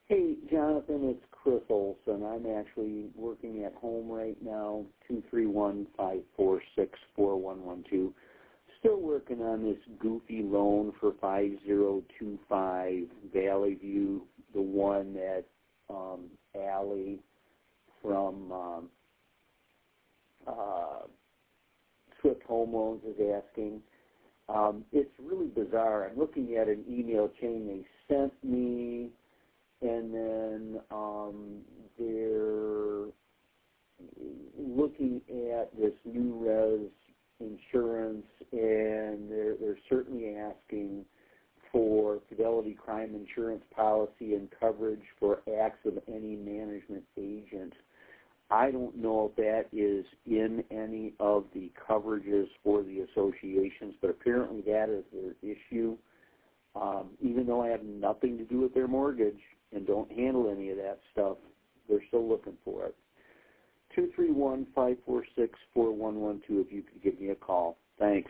Hey, Jonathan, it's Chris Olson. I'm actually working at home right now, 231-546-4112. Still working on this goofy loan for 5025 Valley View, the one that Allie from Swift Home Loans is asking. It's really bizarre. I'm looking at an email chain they sent me, and then they're looking at this new res insurance, and they're certainly asking for Fidelity Crime Insurance policy and coverage for acts of any management agent. I don't know if that is in any of the coverages for the associations, but apparently that is their issue. Even though I have nothing to do with their mortgage and don't handle any of that stuff, they're still looking for it. 231-546-4112 if you could give me a call. Thanks.